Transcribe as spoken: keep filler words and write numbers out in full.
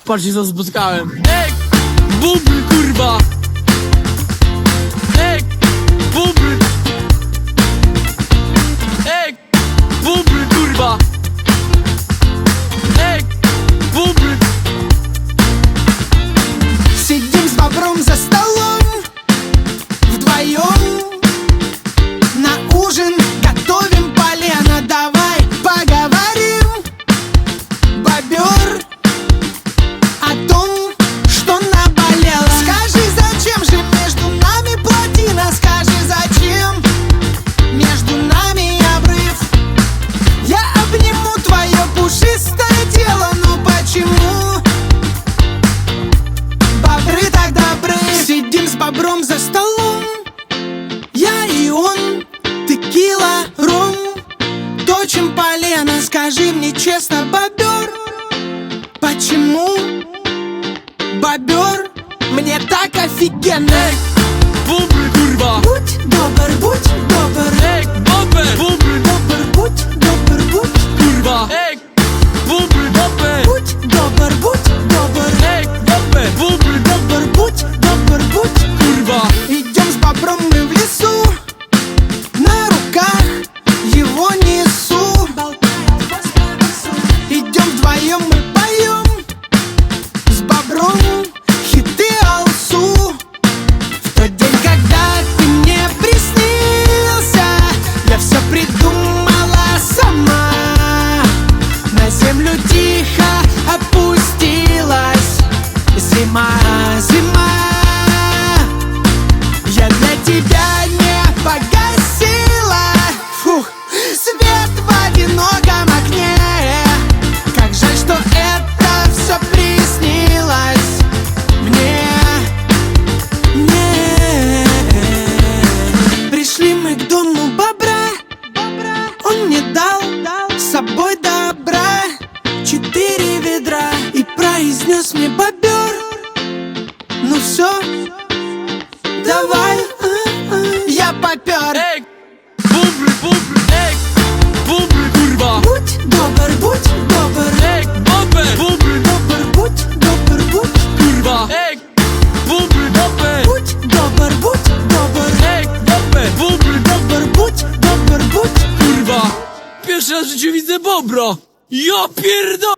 Patrzcie co spotkałem. Ej, bubr kurwa. Ej, bubr. Ej, bubr kurwa. Ej, bubr. Сидим с бобром за столом вдвоем, на ужин готовим полено. Давай поговорим, бобер, о том, что наболело. Скажи, зачем же между нами плотина? Скажи, зачем между нами обрыв? Я обниму твое пушистое тело, но почему бобры так добры? Сидим с бобром за столом, я и он, текила, ром, точим полено. Скажи мне честно, бобер, почему бобер мне так офигенно? Ej, bubr kurwa. Будь добр, будь добр, Ej, bubr. Bubr добр, будь добр, будь, kurwa. Ej, bubr bubr. будь добр, будь добр, Ej, bubr. Bubr добр, будь добр, будь. kurwa. Идем с бобром мы в лесу, на руках его несу. Идем вдвоем мы поем с бобром хиты алсу. В тот день, когда ты мне приснился, я все придумала сама. На землю тихо опустилась зима, зима. Я для тебя не погасила, фух, свет в одиноком окне. Как жаль, что это все приснилось мне, мне. Пришли мы к дому бобра, он мне дал с собой добра четыре ведра и произнес мне: бобер, ну все, давай, а, а. Я попер. Ej, bubr bubr. Ej, bubr kurwa. Будь добр, будь добр, Ej, bubr. Bubr добр, будь добр, будь, kurwa. Ej, bubr bubr. будь добр, будь добр, Ej, bubr. Bubr добр, будь добр, будь. kurwa. Pierwszy raz w życiu widzę bobra. Ja pierdolę.